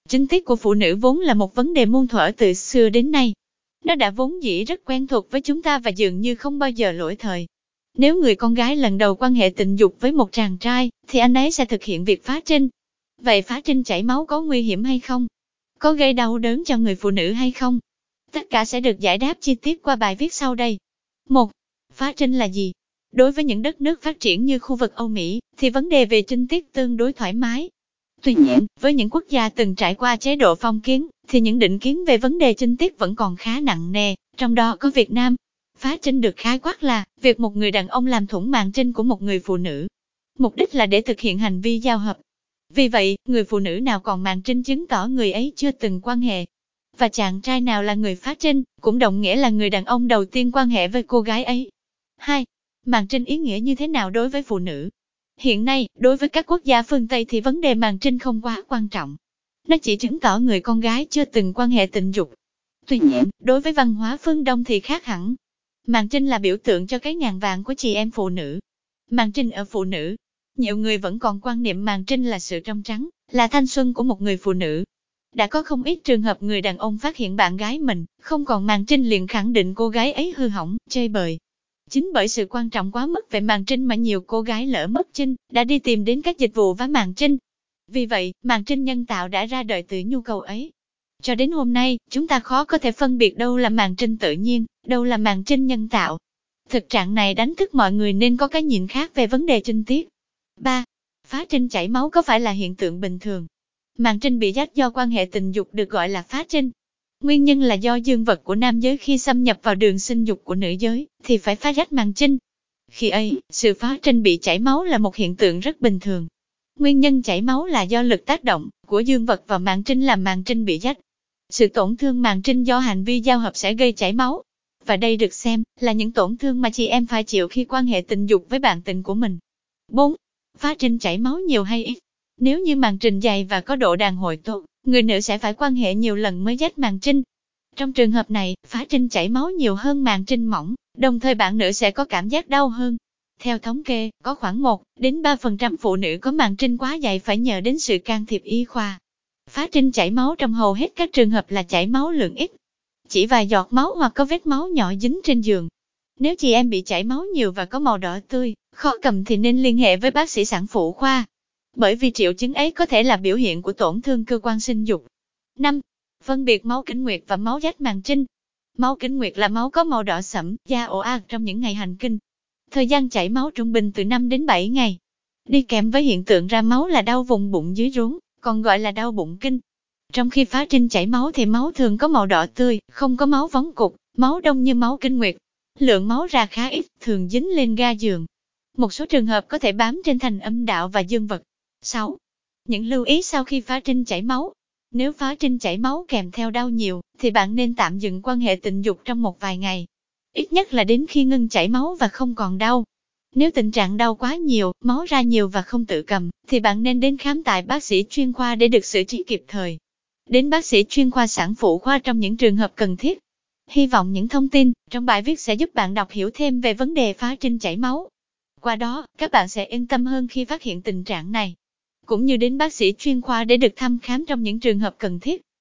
Kinh tiết của phụ nữ vốn là một vấn đề muôn thuở từ xưa đến nay. Nó đã vốn dĩ rất quen thuộc với chúng ta và dường như không bao giờ lỗi thời. Nếu người con gái lần đầu quan hệ tình dục với một chàng trai, thì anh ấy sẽ thực hiện việc phá trinh. Vậy phá trinh chảy máu có nguy hiểm hay không? Có gây đau đớn cho người phụ nữ hay không? Tất cả sẽ được giải đáp chi tiết qua bài viết sau đây. 1. Phá trinh là gì? Đối với những đất nước phát triển như khu vực Âu Mỹ, thì vấn đề về trinh tiết tương đối thoải mái. Tuy nhiên, với những quốc gia từng trải qua chế độ phong kiến, thì những định kiến về vấn đề trinh tiết vẫn còn khá nặng nề, trong đó có Việt Nam. Phá trinh được khái quát là việc một người đàn ông làm thủng màng trinh của một người phụ nữ. Mục đích là để thực hiện hành vi giao hợp. Vì vậy, người phụ nữ nào còn màng trinh chứng tỏ người ấy chưa từng quan hệ. Và chàng trai nào là người phá trinh, cũng đồng nghĩa là người đàn ông đầu tiên quan hệ với cô gái ấy. 2. Màng trinh ý nghĩa như thế nào đối với phụ nữ? Hiện nay, đối với các quốc gia phương Tây thì vấn đề màng trinh không quá quan trọng. Nó chỉ chứng tỏ người con gái chưa từng quan hệ tình dục. Tuy nhiên, đối với văn hóa phương Đông thì khác hẳn. Màng trinh là biểu tượng cho cái ngàn vàng của chị em phụ nữ. Màng trinh ở phụ nữ. Nhiều người vẫn còn quan niệm màng trinh là sự trong trắng, là thanh xuân của một người phụ nữ. Đã có không ít trường hợp người đàn ông phát hiện bạn gái mình không còn màng trinh liền khẳng định cô gái ấy hư hỏng, chơi bời. Chính bởi sự quan trọng quá mức về màng trinh mà nhiều cô gái lỡ mất trinh, đã đi tìm đến các dịch vụ vá màng trinh. Vì vậy, màng trinh nhân tạo đã ra đời từ nhu cầu ấy. Cho đến hôm nay, chúng ta khó có thể phân biệt đâu là màng trinh tự nhiên, đâu là màng trinh nhân tạo. Thực trạng này đánh thức mọi người nên có cái nhìn khác về vấn đề trinh tiết. 3. Phá trinh chảy máu có phải là hiện tượng bình thường? Màng trinh bị rách do quan hệ tình dục được gọi là phá trinh. Nguyên nhân là do dương vật của nam giới khi xâm nhập vào đường sinh dục của nữ giới, thì phải phá rách màng trinh. Khi ấy, sự phá trinh bị chảy máu là một hiện tượng rất bình thường. Nguyên nhân chảy máu là do lực tác động của dương vật vào màng trinh làm màng trinh bị rách. Sự tổn thương màng trinh do hành vi giao hợp sẽ gây chảy máu. Và đây được xem là những tổn thương mà chị em phải chịu khi quan hệ tình dục với bạn tình của mình. 4. Phá trinh chảy máu nhiều hay ít? Nếu như màng trinh dày và có độ đàn hồi tốt, người nữ sẽ phải quan hệ nhiều lần mới rách màng trinh. Trong trường hợp này, phá trinh chảy máu nhiều hơn màng trinh mỏng, đồng thời bạn nữ sẽ có cảm giác đau hơn. Theo thống kê, có khoảng 1-3% phụ nữ có màng trinh quá dày phải nhờ đến sự can thiệp y khoa. Phá trinh chảy máu trong hầu hết các trường hợp là chảy máu lượng ít, chỉ vài giọt máu hoặc có vết máu nhỏ dính trên giường. Nếu chị em bị chảy máu nhiều và có màu đỏ tươi, khó cầm thì nên liên hệ với bác sĩ sản phụ khoa. Bởi vì triệu chứng ấy có thể là biểu hiện của tổn thương cơ quan sinh dục. 5. Phân biệt máu kinh nguyệt và máu rách màng trinh. Máu kinh nguyệt là máu có màu đỏ sẫm, da ồ ạt trong những ngày hành kinh. Thời gian chảy máu trung bình từ 5 đến 7 ngày. Đi kèm với hiện tượng ra máu là đau vùng bụng dưới rốn, còn gọi là đau bụng kinh. Trong khi phá trinh chảy máu thì máu thường có màu đỏ tươi, không có máu vóng cục, máu đông như máu kinh nguyệt. Lượng máu ra khá ít, thường dính lên ga giường. Một số trường hợp có thể bám trên thành âm đạo và dương vật. 6. Những lưu ý sau khi phá trinh chảy máu. Nếu phá trinh chảy máu kèm theo đau nhiều, thì bạn nên tạm dừng quan hệ tình dục trong một vài ngày. Ít nhất là đến khi ngưng chảy máu và không còn đau. Nếu tình trạng đau quá nhiều, máu ra nhiều và không tự cầm, thì bạn nên đến khám tại bác sĩ chuyên khoa để được xử trí kịp thời. Đến bác sĩ chuyên khoa sản phụ khoa trong những trường hợp cần thiết. Hy vọng những thông tin trong bài viết sẽ giúp bạn đọc hiểu thêm về vấn đề phá trinh chảy máu. Qua đó, các bạn sẽ yên tâm hơn khi phát hiện tình trạng này, cũng như đến bác sĩ chuyên khoa để được thăm khám trong những trường hợp cần thiết.